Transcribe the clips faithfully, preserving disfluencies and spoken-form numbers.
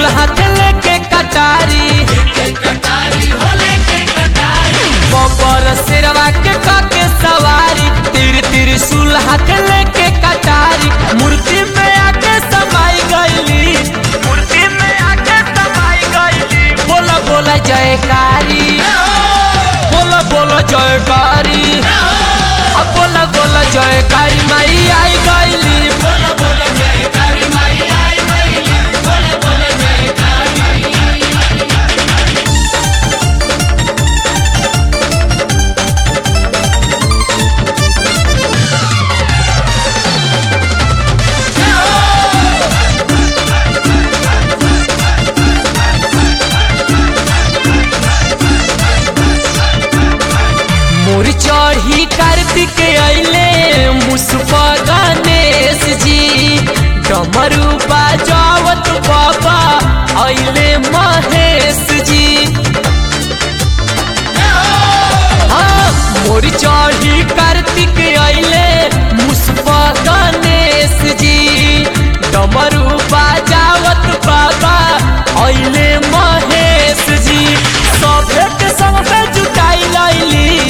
हाथ लेके कटारी बबर शेरवा के काके सवारी तिर तिर सुल हाथ लेके कटारी मूर्ति में आके समाई गईली मूर्ति में आके समाई गईली बोला बोला जयकारी बोला बोला जयकारी अब बोला बोला जयकारी माई आई गईली बोला बोला जयकारी माई आई गईली बोला बोला जयकारी मोर चढ़ी कार्तिक अइले मुसफा गणेश जी डमरू बाजावत बाबा अइले महेश जी हाँ मोर चढ़ी कार्तिक अइले मुसफा गणेश जी डमरू बाजावत बाबा अइले महेश जी सभे के संग पे जुटाई लैली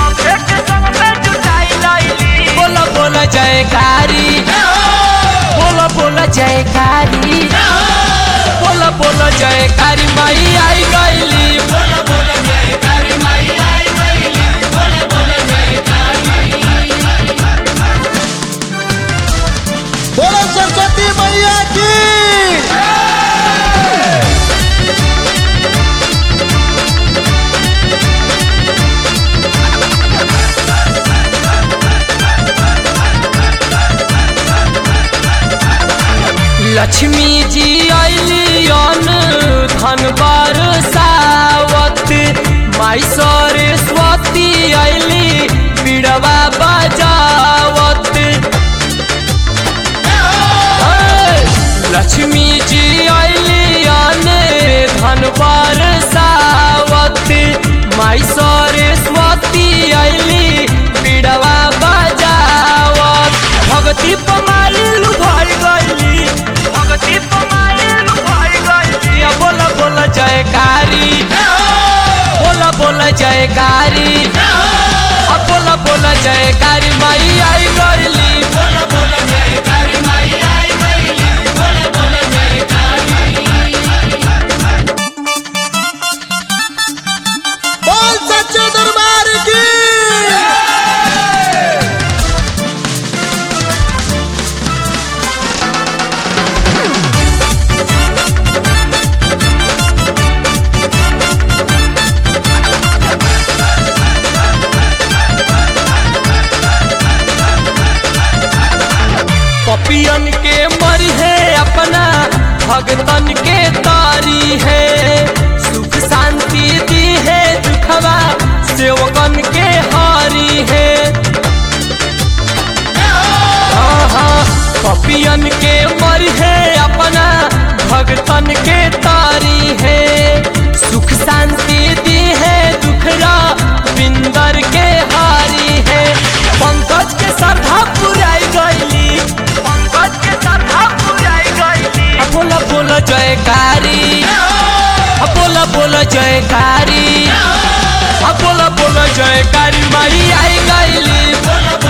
बोला बोला जयकारी बोला बोला जयकारी बोला बोला जयकारी माई आई गईली बोला बोला जयकारी माई आई गईली बोला बोला जयकारी बोलो सरस्वती मैया की। लक्ष्मी जी अइली धन बरसावत माई सरस्वती अइली बिड़वा बजावत लक्ष्मी जी अइली धन बरसावत माई सरस्वती अइली बिड़वा बजावत भगती पमाली लुभाई गईली भगती पमाली लुभाई गईली बोला बोला जयकारी बोला बोला जयकारी अब बोला बोला जयकारी माई आई गईली बोला बोला जयकारी माई आई गईली बोला बोला जयकारी बोल सच्चे दरबार की। पपियन के मरी है अपना भगतन के तारी है सुख शांति दी है दुखवा सेवकन के हारी है हाँ हाँ पपियन के मरी है अपना भगतन के तारी है सुख शांति दी है दुखरा बिंदर के हारी है पंकज के श्रद्धा पुराई गईली पंकज के श्रद्धा पुराई गईली बोला बोला जयकारी बोला बोला जयकारी बोला बोला जयकारी माई आई गईली बोला